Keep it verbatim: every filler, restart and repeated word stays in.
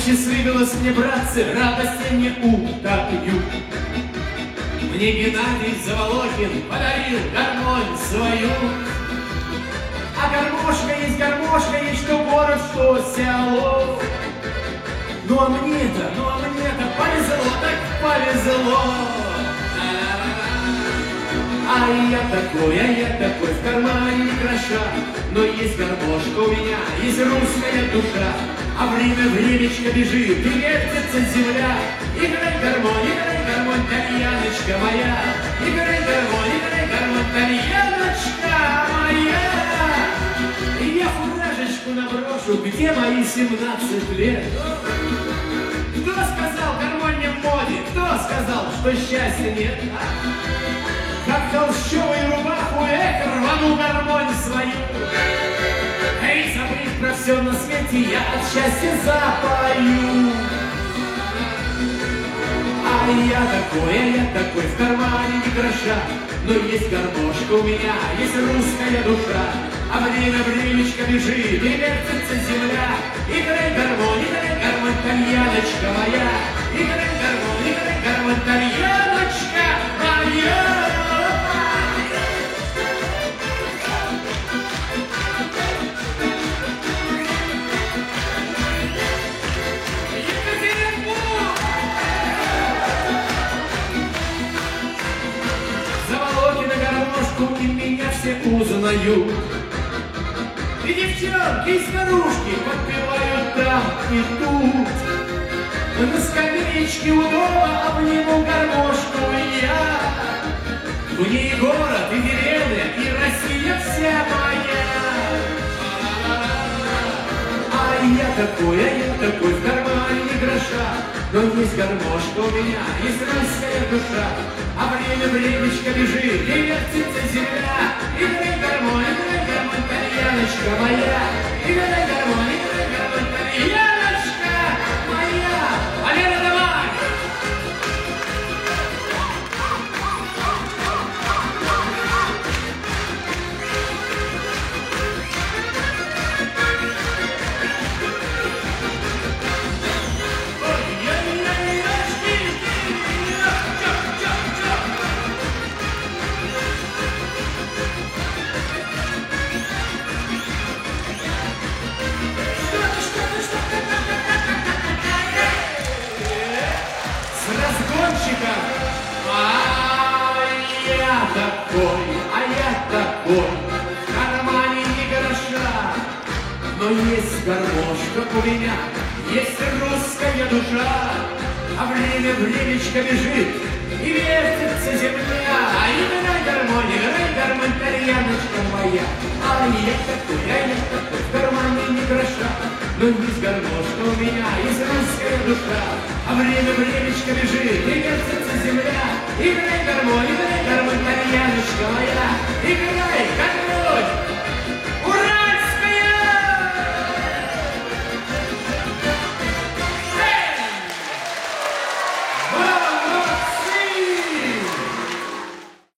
посчастливилось мне, братцы, радости не утопью. Мне Геннадий Заволокин подарил гармонь свою. А гармошка есть гармошка, есть что город, что село. Ну а мне-то, ну а мне-то повезло, так повезло. А я такой, а я такой, в кармане ни гроша. Но есть гармошка у меня, есть русская душа. А время, времечко бежит, и вертится земля. Играй гармонь, играй гармонь, тальяночка моя. Играй гармонь, играй гармонь, тальяночка моя. И я фуражечку наброшу, где мои семнадцать лет. Кто сказал, гармонь не в моде? Кто сказал, что счастья нет? А? Как толщовую рубаху, эх, рвану гармонь свою. Эй, забыв про все на свете, я от счастья запою. А я такой, а я такой, в кармане ни гроша. Но есть гармошка у меня, есть русская душа. А время, времечко бежит, и вертится земля. Играй гармонь, играй гармонь, тальяночка моя. Играй гармонь, играй гармонь, тальяночка моя. И меня все узнают. И девчонки, и старушки подпевают там и тут. На скамеечке у дома обниму гармошку я. В ней город и деревня, и Россия вся моя. А я такой, а я такой, в кармане ни гроша. Но есть гармошка у меня, есть русская душа. А время, времечко бежит, и вертится земля. Играй гармонь, играй гармонь, тальяночка моя. Играй гармонь, играй гармонь, тальяночка моя. Валера, давай! А я такой, а я такой, в кармане ни гроша. Но есть гармошка у меня, есть русская душа. А время, времечко бежит, и вертится земля. А играй гармонь, играй гармонь, тальяночка моя. А я такой, а я такой, в кармане ни гроша. Но есть гармошка у меня, есть русская душа. А время, времечко бежит, и вертится земля. Играй гармонь, играй гармонь, тальяночка моя. Играй гармонь.